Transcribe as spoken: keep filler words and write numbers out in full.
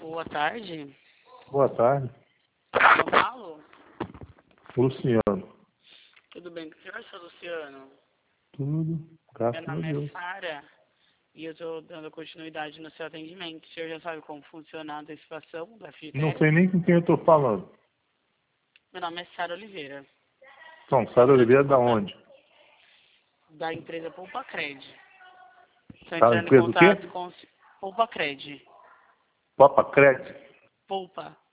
Boa tarde. Boa tarde. Eu falo? Luciano. Tudo bem com o senhor, seu Luciano? Tudo, Meu graças a nome é Deus. Sara e eu estou dando continuidade no seu atendimento. O senhor já sabe como funciona a antecipação da F I T E Não S? sei nem com quem eu estou falando. Meu nome é Sara Oliveira. Então, Sara Oliveira da onde? Da empresa Poupa Cred. Estou Da entrando em empresa o quê? contato com o Poupa Cred. Papa Cred? Poupa.